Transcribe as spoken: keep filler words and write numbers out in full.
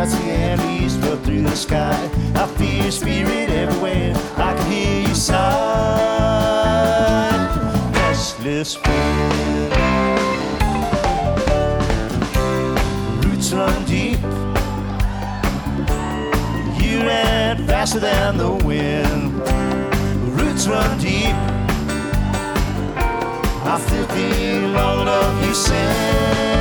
as the air breeze fell through the sky. I feel your spirit everywhere. I can hear you sigh. Restless wind. Roots run deep. You ran faster than the wind. Roots run deep. I still feel all the love you send.